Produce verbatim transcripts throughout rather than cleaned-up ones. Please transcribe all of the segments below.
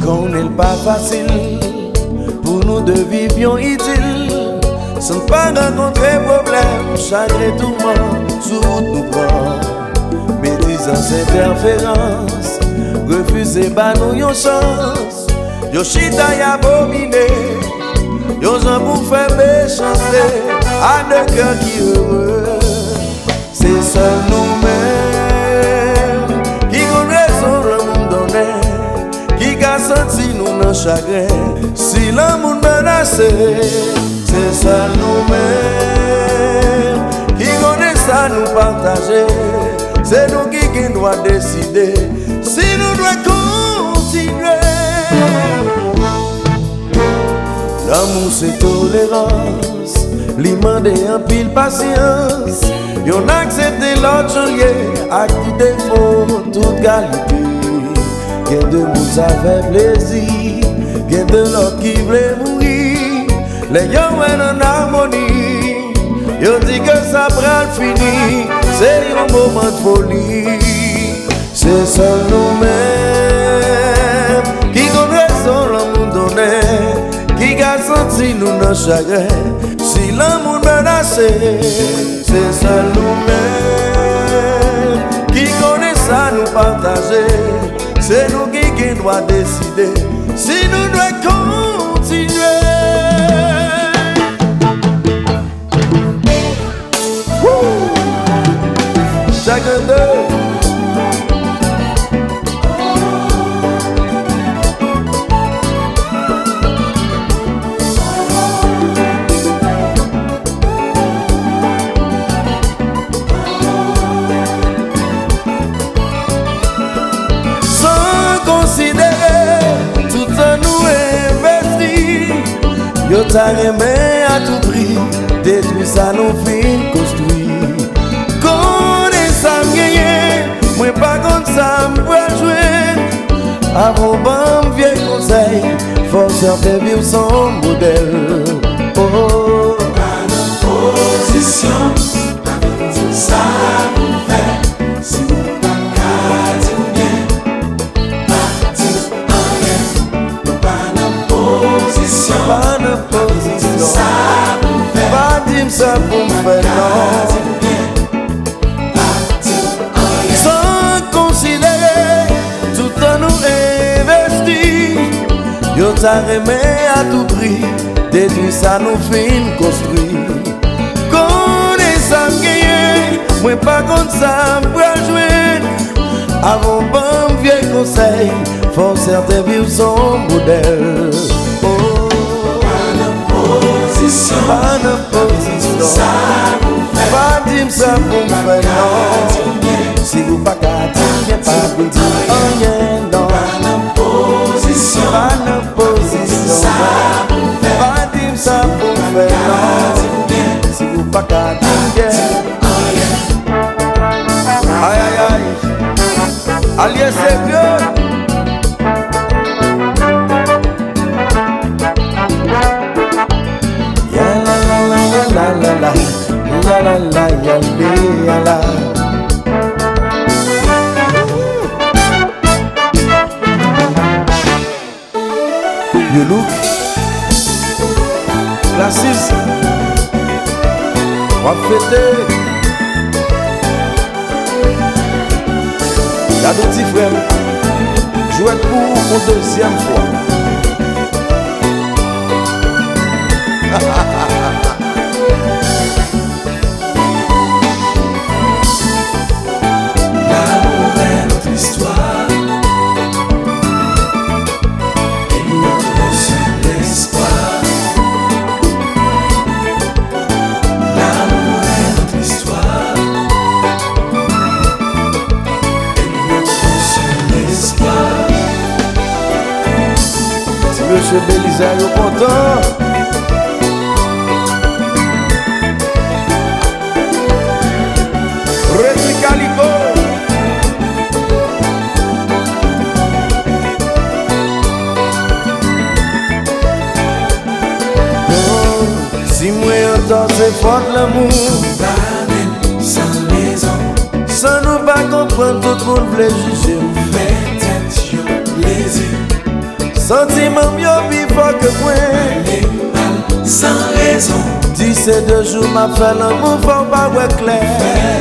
connaît pas facile pour nous de vivre idylle, sans pas rencontrer problème, chagrin tourment, sous route nous prend. Médisance, interférence, refuser bah nous yon chance. Yo chita y abominé, yo gens pour faire méchanceté, à deux cœurs qui heureux. C'est seul nous-mêmes qui ont raison le monde donné, qui a senti nous dans chagrin. Si l'amour menacé, c'est seul nous-mêmes qui connaît ça nous partager. C'est nous qui doit décider si nous devons continuer. L'amour c'est tolérance, l'imande en pile patience. Y'on accepte l'autre lié, acte défaut, toute qualité. Qu'est de nous ça fait plaisir, qu'est de l'autre qui voulait mourir. Les y'ont en harmonie, y'ont dit que ça prend le fini. C'est un moment de folie. C'est seul nous-mêmes qui connaissons l'amour donné, qui a senti nous dans chagrin. Si l'amour menacé, c'est seul nous-mêmes qui connaissons ça nous partager. C'est nous qui, qui doit décider si nous devons continuer. Chacun d'eux. Sans considérer tout un nous investi, yo t'a remis à tout prix, détruit ça nous fin construit. Moi pas comme ça, m'pois jouer. Avant bon vieux conseil, forceur de vivre son modèle. Oh, pas d'opposition, ça vous fait. Si vous pas qu'à dire bien, pas dire rien. Pas d'opposition, pas d'opposition, ça vous fait. Pas dire ça pour me faire non. Yo t'a remis à tout prix, détruit ça nous fin construit. Connais ça gagné, moi pas comme ça m'pois jouer. Avant bon vieux conseil, forcer de vivre son modèle. Oh, pas d'opposition, pas d'opposition, ça vous fait. Pas dire ça pour me faire non. Si vous pas qu'à dire, pas vous dire rien non. Pas d'opposition, pas d'opposition, ça vous fait. Pas dire ça pour me faire non. Si vous pas qu'à dire aïe aïe aïe, allié c'est vieux. Ya la la la la la la la la la ya la la. You look classes, on va fêter. Y'a deux petits frères, jouer pour une deuxième fois. L'amour est notre histoire. Monsieur Belisaire est content. Rémi Calico. Oh, si moi entends c'est fort l'amour, Sans maison, sans nous pas comprendre tout le monde voulait juger. fait tête, yo, les yeux. Sentiment mieux plus fort que moi. Les mal sans raison. dix-sept jours m'a fait l'amour, faut pas ouais clair.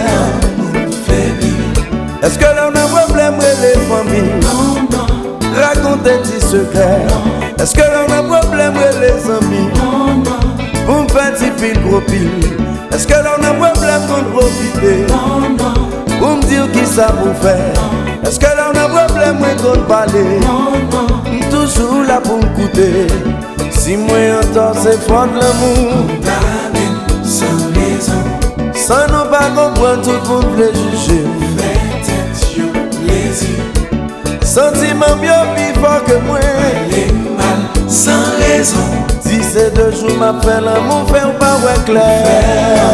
Est-ce que l'on a un problème avec les familles? Non, non, Racontez tes secrets. Est-ce que l'on a un problème avec les amis? non, non, Pour me faire petit pile gros pile. Est-ce que l'on a un problème qu'on profiter? non, non, Pour me dire qui ça vous fait? Est-ce que l'on a un problème qu'on parler? non, non. Toujours là pour me coûter. Si moi entends c'est fort de l'amour, Condamné sans raison. sans nous pas comprendre tout le monde veut juger. Fais-tête yo plaisir. Sentiment mieux plus fort que moi. Les mal sans raison. dix-sept jours m'a fait l'amour, fait ou pas ouais clair.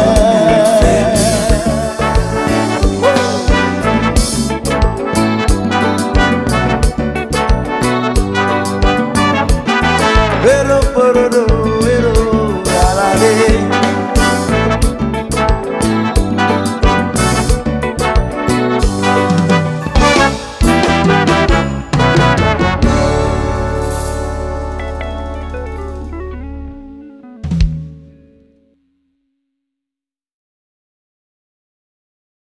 Hello, porodo.